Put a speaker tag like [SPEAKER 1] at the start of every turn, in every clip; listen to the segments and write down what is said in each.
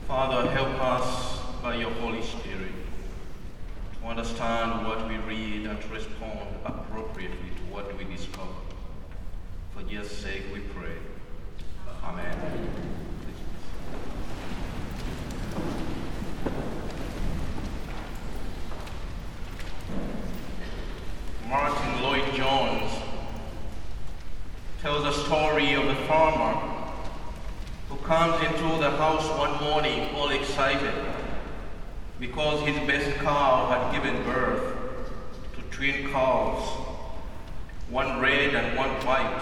[SPEAKER 1] Father, help us by your Holy Spirit to understand what we read and to respond appropriately to what we discover. For Jesus' sake we pray. Amen. Martin Lloyd-Jones tells a story of a farmer who comes into the house one morning all excited because his best cow had given birth to twin calves, one red and one white.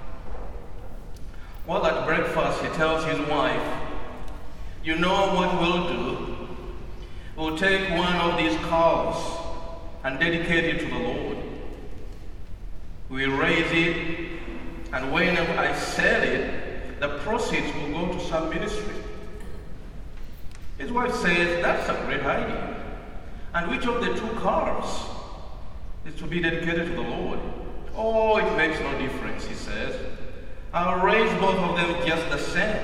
[SPEAKER 1] While at breakfast, he tells his wife, "You know what we'll do? We'll take one of these calves and dedicate it to the Lord. We'll raise it, and when I sell it, the proceeds will go to some ministry." His wife says, "That's a great idea. And which of the two calves is to be dedicated to the Lord?" "Oh, it makes no difference," he says. "I'll raise both of them just the same."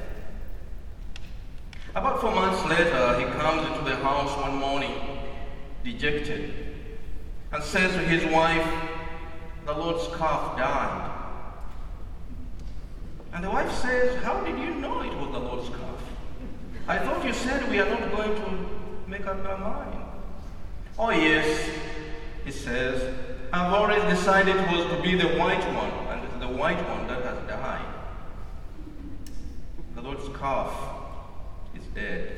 [SPEAKER 1] About 4 months later, he comes into the house one morning, dejected, and says to his wife, "The Lord's calf died." And the wife says, "How did you know it was the Lord's calf? I thought you said we are not going to make up our mind." "Oh yes," he says, "I've always decided it was to be the white one, and it's the white one that has died. The Lord's calf is dead."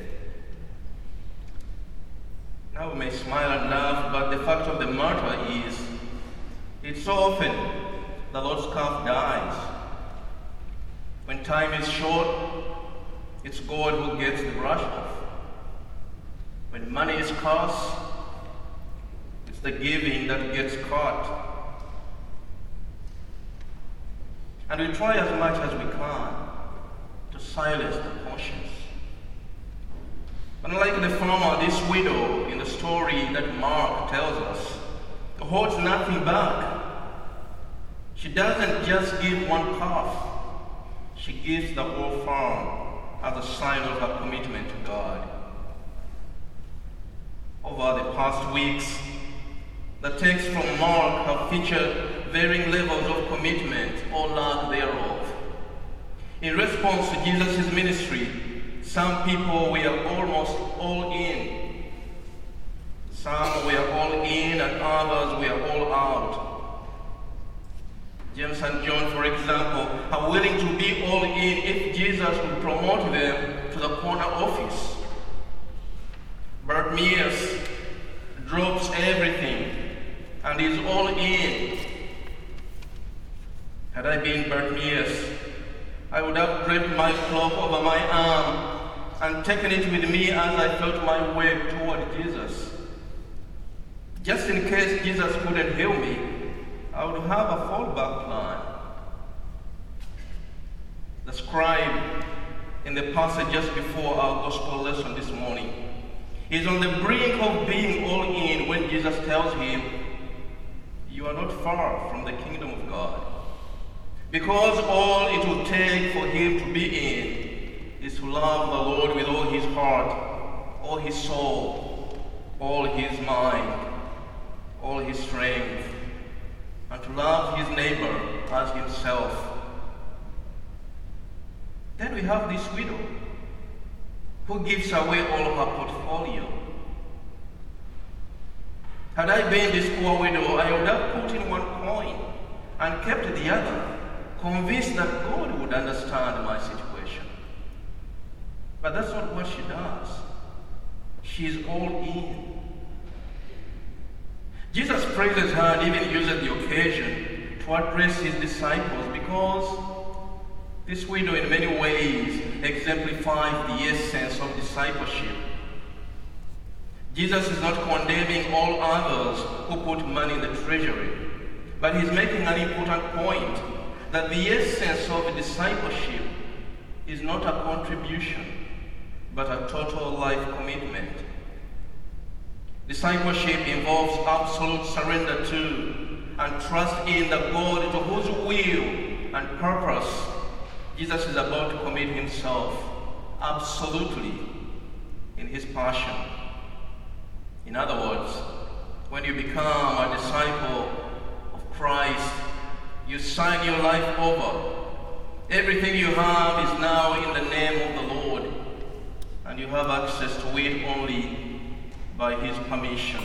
[SPEAKER 1] Now we may smile and laugh, but the fact of the matter is, it's so often the Lord's calf dies. When time is short, it's God who gets the brush off. When money is scarce, it's the giving that gets caught. And we try as much as we can to silence the conscience. Unlike the farmer, this widow in the story that Mark tells us holds nothing back. She doesn't just give one calf. She gives the whole farm as a sign of her commitment to God. Over the past weeks, the texts from Mark have featured varying levels of commitment or lack thereof. In response to Jesus' ministry, some people were almost all in. Some were all in and others were all out. James and John, for example, are willing to be all in if Jesus would promote them to the corner office. Bartimaeus drops everything and is all in. Had I been Bartimaeus, I would have draped my cloak over my arm and taken it with me as I felt my way toward Jesus. Just in case Jesus couldn't heal me, I would have a fallback plan. The scribe in the passage just before our gospel lesson this morning is on the brink of being all in when Jesus tells him, "You are not far from the kingdom of God." Because all it will take for him to be in is to love the Lord with all his heart, all his soul, all his mind, all his strength, and to love his neighbor as himself. Then we have this widow who gives away all her portfolio. Had I been this poor widow, I would have put in one coin and kept the other, convinced that God would understand my situation. But that's not what she does. She's all in. Jesus praises her and even uses the occasion to address his disciples because this widow in many ways exemplifies the essence of discipleship. Jesus is not condemning all others who put money in the treasury, but he's making an important point that the essence of discipleship is not a contribution, but a total life commitment. Discipleship involves absolute surrender to and trust in the God to whose will and purpose Jesus is about to commit himself absolutely in his passion. In other words, when you become a disciple of Christ, you sign your life over. Everything you have is now in the name of the Lord, and you have access to it only by his permission.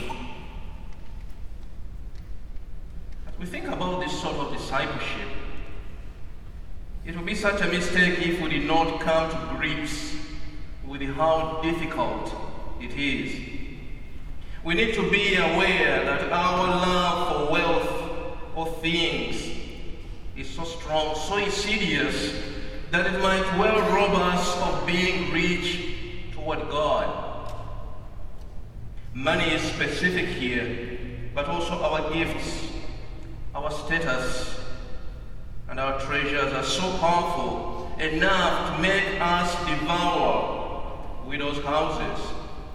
[SPEAKER 1] As we think about this sort of discipleship, it would be such a mistake if we did not come to grips with how difficult it is. We need to be aware that our love for wealth or things is so strong, so insidious, that it might well rob us of being rich toward God. Money is specific here, but also our gifts, our status, and our treasures are so powerful enough to make us devour widows' houses.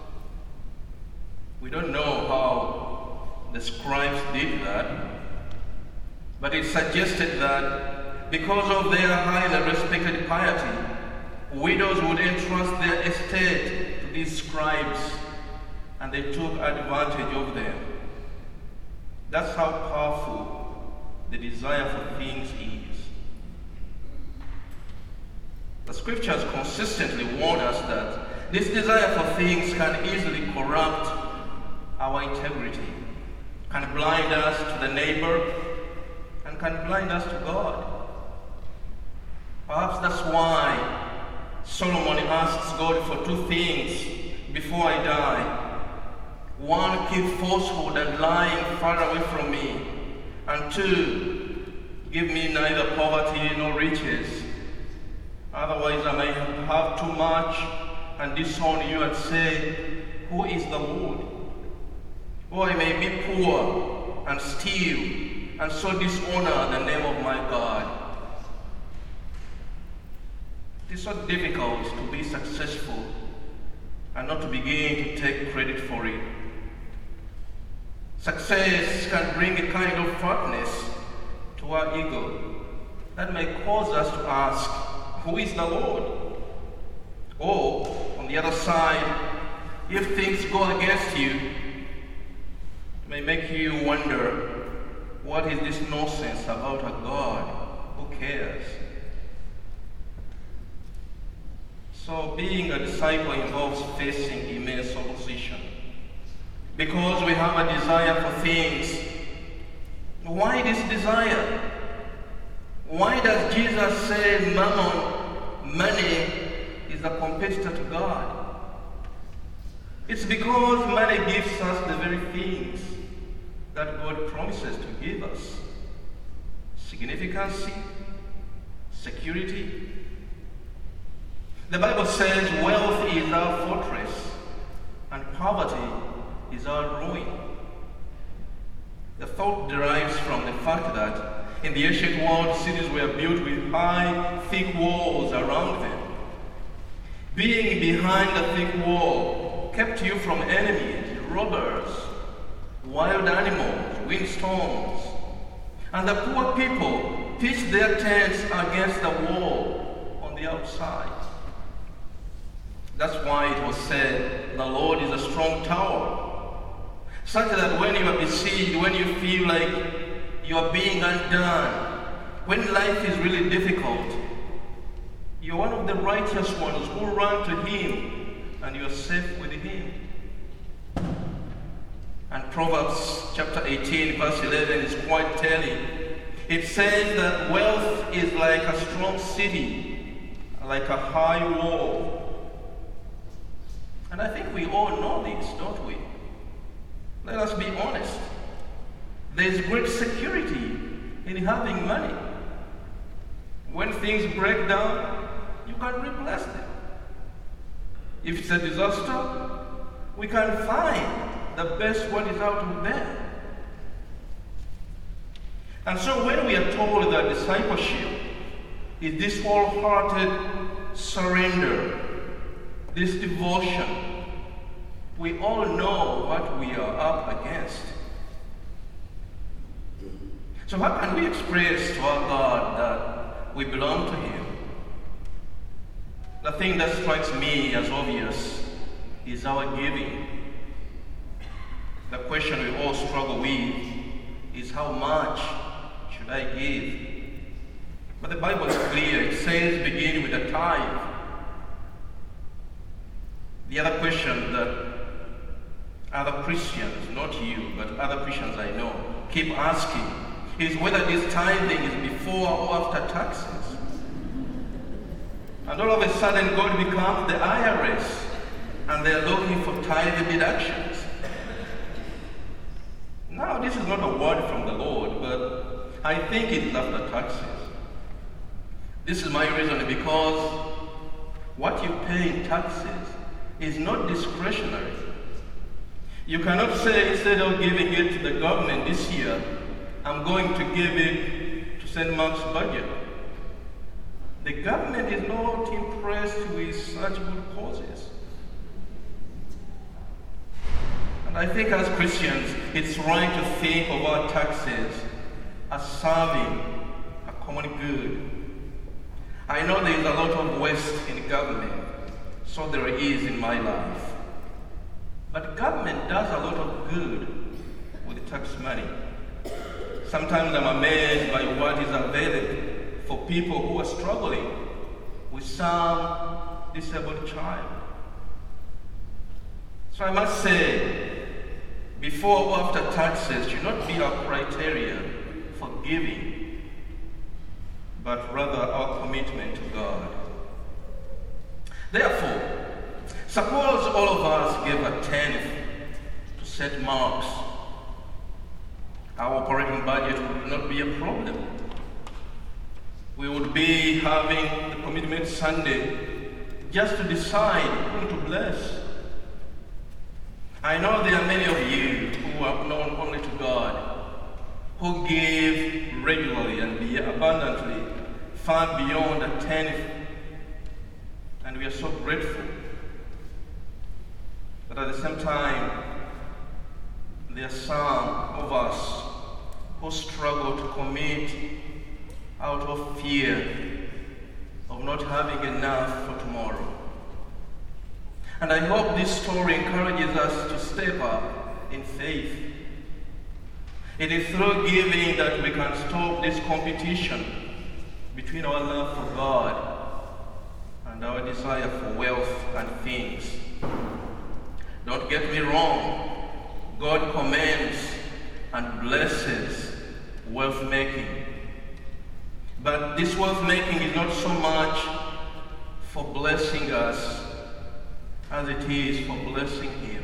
[SPEAKER 1] We don't know how the scribes did that, but it suggested that because of their highly respected piety, widows would entrust their estate to these scribes, and they took advantage of them. That's how powerful the desire for things is. The scriptures consistently warn us that this desire for things can easily corrupt our integrity, can blind us to the neighbor, and can blind us to God. Perhaps that's why Solomon asks God for two things before I die. One, keep falsehood and lying far away from me. And two, give me neither poverty nor riches. Otherwise I may have too much and disown you and say, who is the Lord? Or I may be poor and steal and so dishonor the name of my God. It is so difficult to be successful and not to begin to take credit for it. Success can bring a kind of fatness to our ego that may cause us to ask, who is the Lord? Or, on the other side, if things go against you, it may make you wonder, what is this nonsense about a God? Who cares? So being a disciple involves facing immense opposition. Because we have a desire for things. Why this desire? Why does Jesus say mammon, money, is a competitor to God? It's because money gives us the very things that God promises to give us. Significance, security. The Bible says wealth is our fortress and poverty is our ruin. The thought derives from the fact that in the ancient world, cities were built with high, thick walls around them. Being behind a thick wall kept you from enemies, robbers, wild animals, windstorms. And the poor people pitched their tents against the wall on the outside. That's why it was said, the Lord is a strong tower, such that when you are besieged, when you feel like you are being undone, when life is really difficult, you're one of the righteous ones who run to him and you're safe with him. And Proverbs chapter 18 verse 11 is quite telling. It says that wealth is like a strong city, like a high wall. And I think we all know this, don't we? Let us be honest. There's great security in having money. When things break down, you can replace them. If it's a disaster, we can find the best what is out there. And so when we are told that discipleship is this wholehearted surrender, this devotion, we all know what we are up against. So how can we express to our God that we belong to him? The thing that strikes me as obvious is our giving. The question we all struggle with is, how much should I give? But the Bible is clear. It says begin with a tithe. The other question that other Christians, not you, but other Christians I know, keep asking is whether this tithing is before or after taxes. And all of a sudden God becomes the IRS and they're looking for tithe deductions. Now, this is not a word from the Lord, but I think it is after taxes. This is my reason, because what you pay in taxes is not discretionary. You cannot say, instead of giving it to the government this year, I'm going to give it to St. Mark's budget. The government is not impressed with such good causes. And I think as Christians, it's right to think of our taxes as serving a common good. I know there is a lot of waste in government, so there is in my life. But government does a lot of good with tax money. Sometimes I'm amazed by what is available for people who are struggling with some disabled child. So I must say, before or after taxes should not be our criteria for giving, but rather our commitment to God. Therefore, suppose all of us give a tenth to St. Mark's. Our operating budget would not be a problem. We would be having the Commitment Sunday just to decide whom to bless. I know there are many of you who are known only to God, who give regularly and abundantly, far beyond a tenth, and we are so grateful. But at the same time, there are some of us who struggle to commit out of fear of not having enough for tomorrow. And I hope this story encourages us to step up in faith. It is through giving that we can stop this competition between our love for God and our desire for wealth and things. Don't get me wrong, God commends and blesses wealth making. But this wealth making is not so much for blessing us as it is for blessing Him.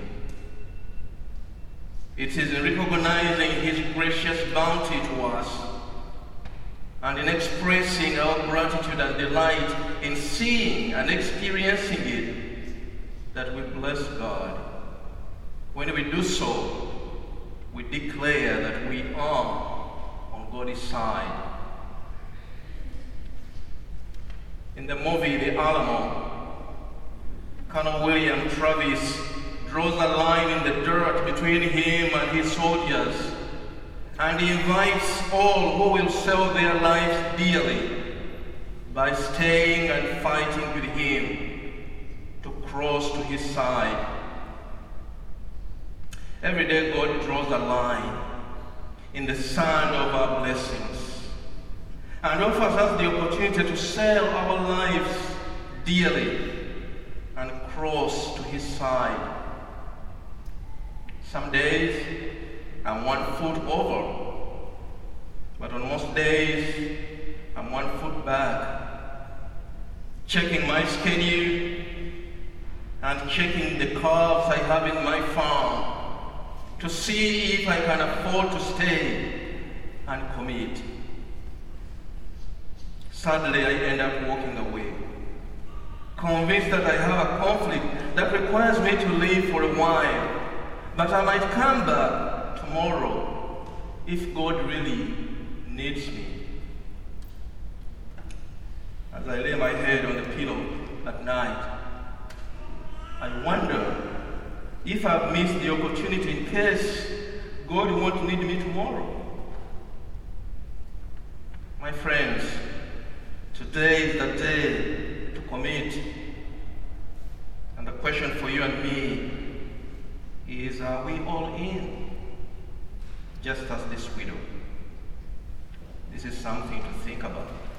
[SPEAKER 1] It is in recognizing His gracious bounty to us and in expressing our gratitude and delight in seeing and experiencing it that we bless God. When we do so, we declare that we are on God's side. In the movie The Alamo, Colonel William Travis draws a line in the dirt between him and his soldiers, and he invites all who will sell their lives dearly by staying and fighting with him to cross to his side. Every day God draws a line in the sand of our blessings and offers us the opportunity to sell our lives dearly and cross to His side. Some days I'm 1 foot over, but on most days I'm 1 foot back, checking my schedule and checking the calves I have in my farm to see if I can afford to stay and commit. Sadly, I end up walking away, convinced that I have a conflict that requires me to leave for a while, but I might come back tomorrow if God really needs me. As I lay my head on the pillow at night, I wonder if I've missed the opportunity in case God won't need me tomorrow. My friends, today is the day to commit question for you and me is, are we all in? Just as this widow. This is something to think about.